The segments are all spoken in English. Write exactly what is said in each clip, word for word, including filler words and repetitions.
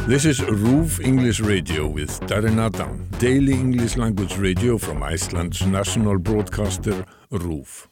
This is RÚV English Radio with Darren Adam, daily English language radio from Iceland's national broadcaster, RÚV.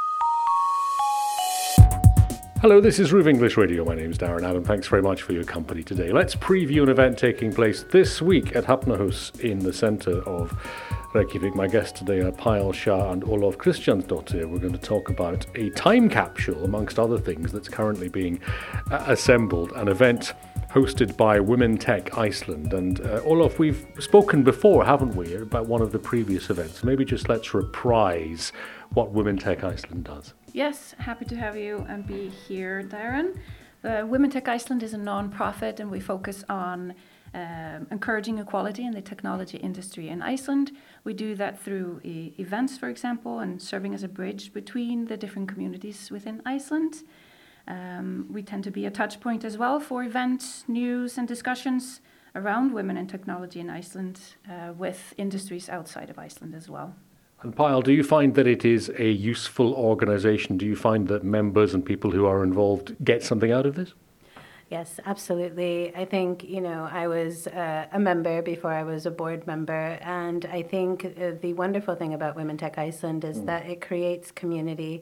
Hello, this is RÚV English Radio. My name is Darren Adam. Thanks very much for your company today. Let's preview an event taking place this week at Hafnarhús in the centre of Reykjavik. My guests today are Payal Shah and Ólöf Kristjánsdóttir. We're going to talk about a time capsule, amongst other things, that's currently being uh, assembled, an event hosted by Women Tech Iceland. And uh, Ólöf, we've spoken before, haven't we, about one of the previous events. Maybe just let's reprise what Women Tech Iceland does. Yes, happy to have you and be here, Darren. Uh, Women Tech Iceland is a non-profit and we focus on um, encouraging equality in the technology industry in Iceland. We do that through e- events, for example, and serving as a bridge between the different communities within Iceland. Um, we tend to be a touch point as well for events, news and discussions around women in technology in Iceland uh, with industries outside of Iceland as well. And Payal, do you find that it is a useful organisation? Do you find that members and people who are involved get something out of this? Yes, absolutely. I think, you know, I was uh, a member before I was a board member, and I think uh, the wonderful thing about Women Tech Iceland is mm. that it creates community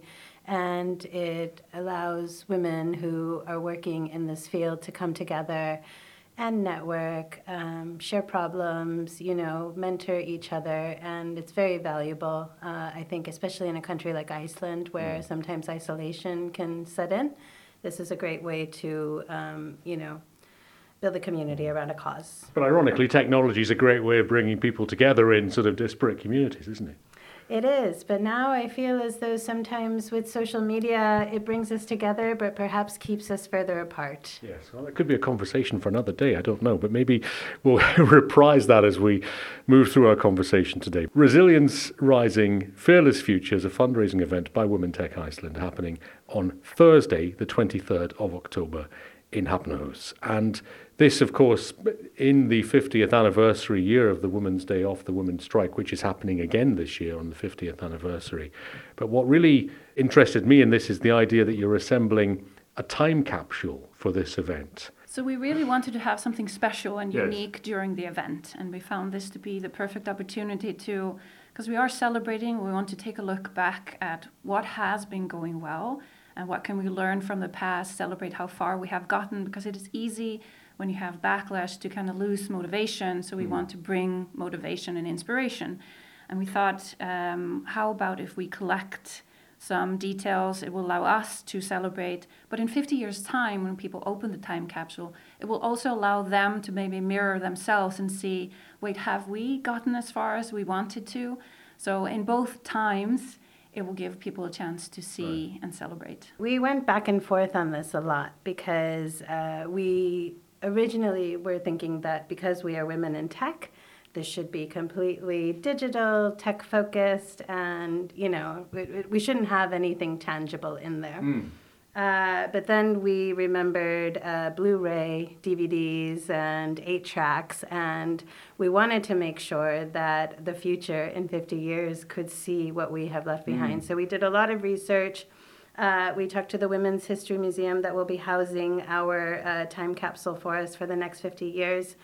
and it allows women who are working in this field to come together and network, um, share problems, you know, mentor each other, and it's very valuable, uh, I think, especially in a country like Iceland where mm. sometimes isolation can set in. This is a great way to, um, you know, build a community around a cause. But ironically, technology is a great way of bringing people together in sort of disparate communities, isn't it? It is, but now I feel as though sometimes with social media it brings us together, but perhaps keeps us further apart. Yes, well, that could be a conversation for another day, I don't know, but maybe we'll reprise that as we move through our conversation today. Resilience Rising Fearless Futures, a fundraising event by Women Tech Iceland happening on Thursday, the twenty-third of October in Hafnarhús. And this, of course, in the fiftieth anniversary year of the Women's Day Off, the Women's Strike, which is happening again this year on the fiftieth anniversary. But what really interested me in this is the idea that you're assembling a time capsule for this event. So we really wanted to have something special and yes. unique during the event, and we found this to be the perfect opportunity to, because we are celebrating, we want to take a look back at what has been going well and what can we learn from the past, celebrate how far we have gotten, because it is easy when you have backlash to kind of lose motivation. So we mm. want to bring motivation and inspiration. And we thought, um, how about if we collect some details? It will allow us to celebrate. But in fifty years' time, when people open the time capsule, it will also allow them to maybe mirror themselves and see, wait, have we gotten as far as we wanted to? So in both times, it will give people a chance to see right. and celebrate. We went back and forth on this a lot because uh, we originally were thinking that because we are women in tech, this should be completely digital, tech-focused, and, you know, we, we shouldn't have anything tangible in there. Mm. Uh, but then we remembered uh, Blu-ray, D V Ds, and eight tracks, and we wanted to make sure that the future in fifty years could see what we have left behind. Mm. So we did a lot of research. Uh, we talked to the Women's History Museum that will be housing our uh, time capsule for us for the next fifty years.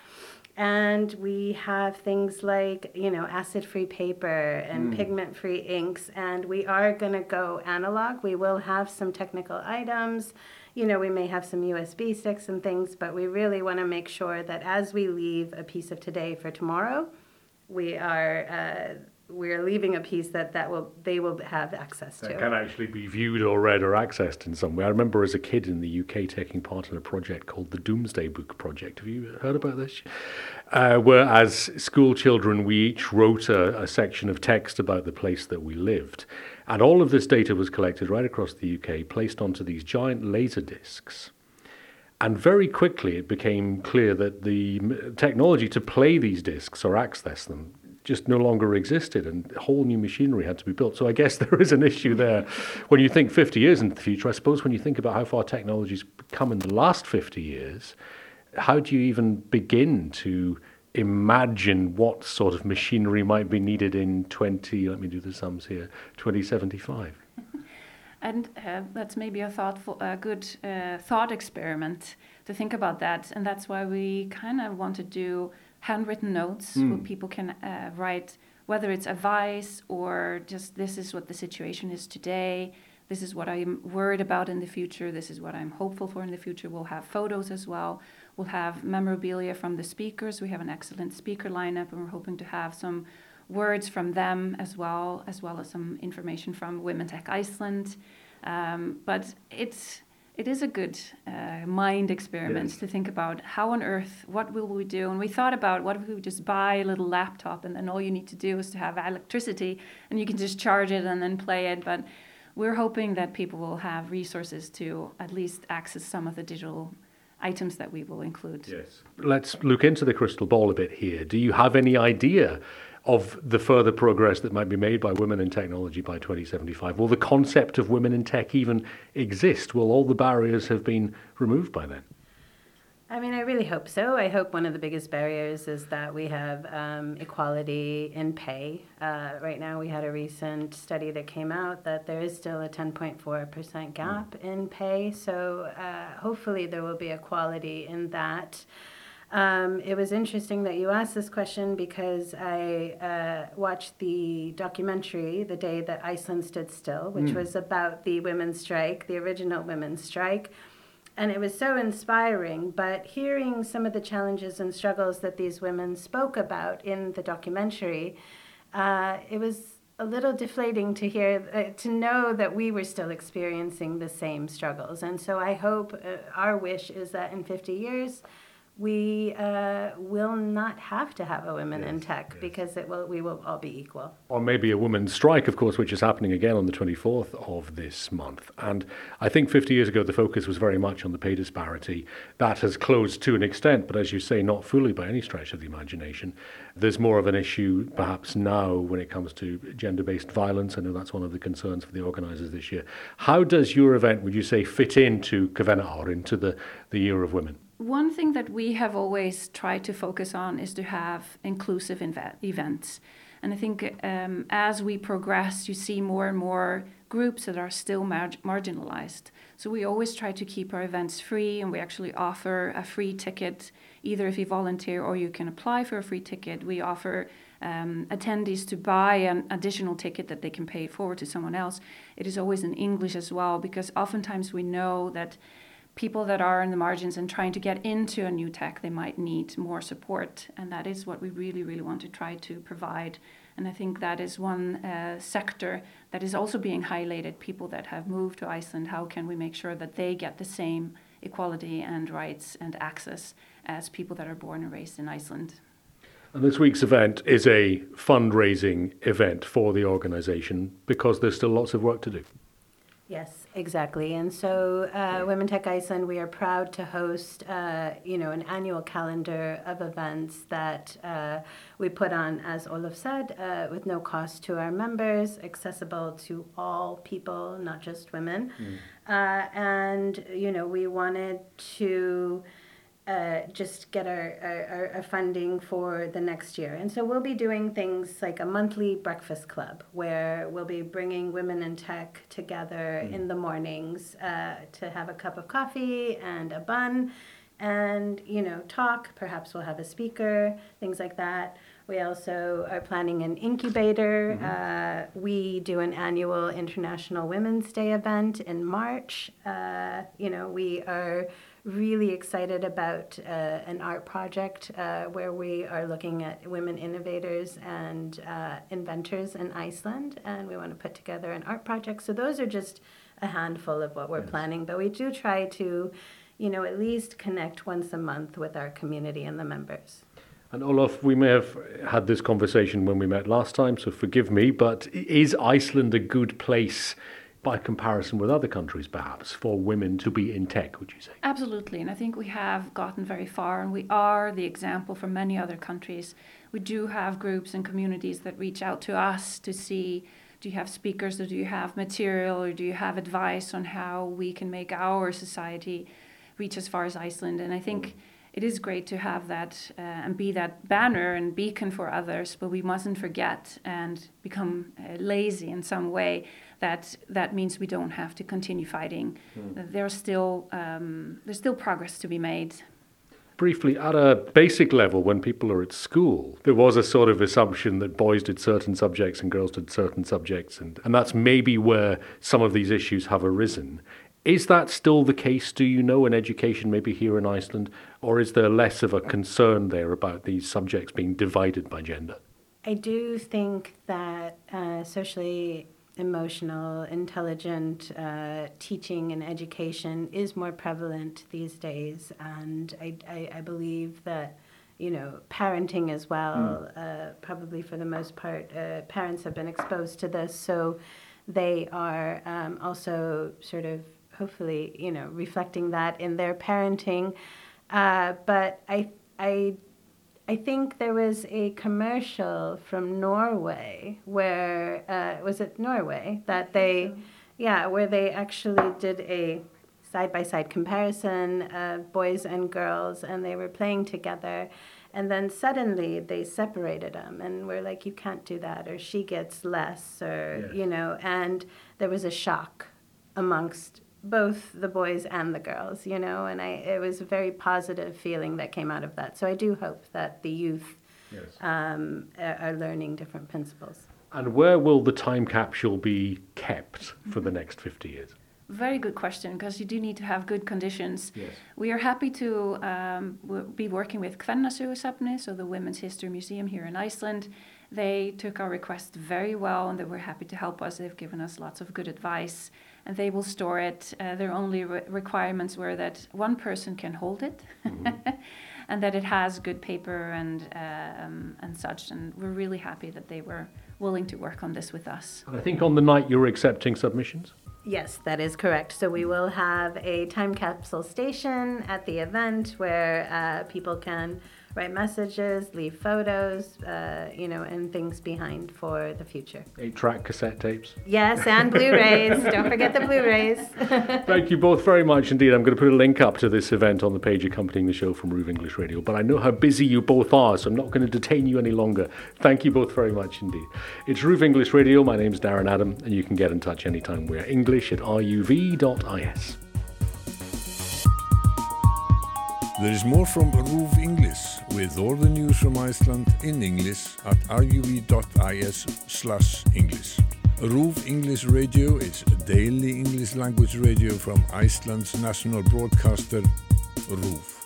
And we have things like, you know, acid-free paper and mm. pigment-free inks, and we are going to go analog. We will have some technical items. You know, we may have some U S B sticks and things, but we really want to make sure that as we leave a piece of today for tomorrow, we are uh, we're leaving a piece that, that will they will have access to. That can actually be viewed or read or accessed in some way. I remember as a kid in the U K taking part in a project called the Doomsday Book Project. Have you heard about this? Uh, where as school children we each wrote a, a section of text about the place that we lived. And all of this data was collected right across the U K, placed onto these giant laser discs. And very quickly it became clear that the technology to play these discs or access them just no longer existed, and whole new machinery had to be built. So I guess there is an issue there. When you think fifty years into the future, I suppose when you think about how far technology's come in the last fifty years, how do you even begin to imagine what sort of machinery might be needed in twenty, let me do the sums here, twenty seventy-five? And uh, that's maybe a thoughtful, a good uh, thought experiment to think about that. And that's why we kind of want to do handwritten notes Mm. where people can uh, write, whether it's advice or just this is what the situation is today. This is what I'm worried about in the future. This is what I'm hopeful for in the future. We'll have photos as well. We'll have memorabilia from the speakers. We have an excellent speaker lineup, and we're hoping to have some words from them as well, as well as some information from Women Tech Iceland. Um, but it's it is a good uh, mind experiment Yes. to think about how on earth, what will we do? And we thought about what if we would just buy a little laptop and then all you need to do is to have electricity and you can just charge it and then play it. But we're hoping that people will have resources to at least access some of the digital items that we will include. Yes. Let's look into the crystal ball a bit here. Do you have any idea of the further progress that might be made by women in technology by twenty seventy-five? Will the concept of women in tech even exist? Will all the barriers have been removed by then? I mean, I really hope so. I hope one of the biggest barriers is that we have um, equality in pay. Uh, right now, we had a recent study that came out that there is still a ten point four percent gap mm. in pay. So uh, hopefully there will be equality in that. Um, it was interesting that you asked this question because I uh, watched the documentary The Day That Iceland Stood Still, which mm. was about the women's strike, the original women's strike. And it was so inspiring, but hearing some of the challenges and struggles that these women spoke about in the documentary, uh, it was a little deflating to hear, uh, to know that we were still experiencing the same struggles. And so I hope, uh, our wish is that in fifty years, we uh, will not have to have a women yes, in tech yes. because it will, we will all be equal. Or maybe a women's strike, of course, which is happening again on the twenty-fourth of this month. And I think fifty years ago, the focus was very much on the pay disparity. That has closed to an extent, but as you say, not fully by any stretch of the imagination. There's more of an issue perhaps now when it comes to gender-based violence. I know that's one of the concerns for the organisers this year. How does your event, would you say, fit into Kvennaár, into the, the Year of Women? One thing that we have always tried to focus on is to have inclusive inve- events. And I think um, as we progress, you see more and more groups that are still mar- marginalized. So we always try to keep our events free, and we actually offer a free ticket, either if you volunteer or you can apply for a free ticket. We offer um, attendees to buy an additional ticket that they can pay forward to someone else. It is always in English as well, because oftentimes we know that people that are in the margins and trying to get into a new tech, they might need more support. And that is what we really, really want to try to provide. And I think that is one uh, sector that is also being highlighted, people that have moved to Iceland. How can we make sure that they get the same equality and rights and access as people that are born and raised in Iceland? And this week's event is a fundraising event for the organisation because there's still lots of work to do. Yes, exactly. And so uh, Women Tech Iceland, we are proud to host, uh, you know, an annual calendar of events that uh, we put on, as Olaf said, uh, with no cost to our members, accessible to all people, not just women. Mm. Uh, and, you know, we wanted to Uh, just get our, our, our funding for the next year. And so we'll be doing things like a monthly breakfast club where we'll be bringing women in tech together mm. in the mornings uh, to have a cup of coffee and a bun and, you know, talk. Perhaps we'll have a speaker, things like that. We also are planning an incubator. Mm-hmm. Uh, we do an annual International Women's Day event in March. Uh, you know, we are really excited about uh, an art project uh, where we are looking at women innovators and uh, inventors in Iceland, and we want to put together an art project. So those are just a handful of what we're yes. planning, but we do try to, you know, at least connect once a month with our community and the members. And Olaf, we may have had this conversation when we met last time, so forgive me, but is Iceland a good place by comparison with other countries, perhaps, for women to be in tech, would you say? Absolutely, and I think we have gotten very far, and we are the example for many other countries. We do have groups and communities that reach out to us to see, do you have speakers, or do you have material, or do you have advice on how we can make our society reach as far as Iceland? And I think it is great to have that uh, and be that banner and beacon for others, but we mustn't forget and become uh, lazy in some way. That that means we don't have to continue fighting. Mm. There's still um, there's still progress to be made. Briefly, at a basic level, when people are at school, there was a sort of assumption that boys did certain subjects and girls did certain subjects, and, and that's maybe where some of these issues have arisen. Is that still the case, do you know, in education, maybe here in Iceland, or is there less of a concern there about these subjects being divided by gender? I do think that uh, socially emotional, intelligent uh, teaching and education is more prevalent these days, and I, I, I believe that, you know, parenting as well, mm. uh, probably for the most part, uh, parents have been exposed to this, so they are um, also sort of hopefully, you know, reflecting that in their parenting. Uh, but I, I, I think there was a commercial from Norway where, uh, was it Norway, that they, so. yeah, where they actually did a side-by-side comparison of boys and girls, and they were playing together. And then suddenly they separated them, and we're like, you can't do that, or she gets less, or, yes. you know, and there was a shock amongst both the boys and the girls, you know, and I it was a very positive feeling that came out of that. So I do hope that the youth yes. um, are, are learning different principles. And where will the time capsule be kept for the next fifty years? Very good question, because you do need to have good conditions. Yes. We are happy to um, w- be working with Kvennasögusafni, so the Women's History Museum here in Iceland. They took our request very well, and they were happy to help us. They've given us lots of good advice, and they will store it. Uh, their only re- requirements were that one person can hold it, mm-hmm. and that it has good paper and uh, um, and such. And we're really happy that they were willing to work on this with us. And I think on the night you're accepting submissions? Yes, that is correct. So we will have a time capsule station at the event where uh, people can write messages, leave photos, uh, you know, and things behind for the future. Eight-track cassette tapes. Yes, and Blu-rays. Don't forget the Blu-rays. Thank you both very much indeed. I'm going to put a link up to this event on the page accompanying the show from RÚV English Radio, but I know how busy you both are, so I'm not going to detain you any longer. Thank you both very much indeed. It's RÚV English Radio. My name's Darren Adam, and you can get in touch anytime. We're English at R U V dot I S. There is more from RÚV English with all the news from Iceland in English at R U V dot I S slash English. RÚV English Radio is a daily English language radio from Iceland's national broadcaster, RÚV.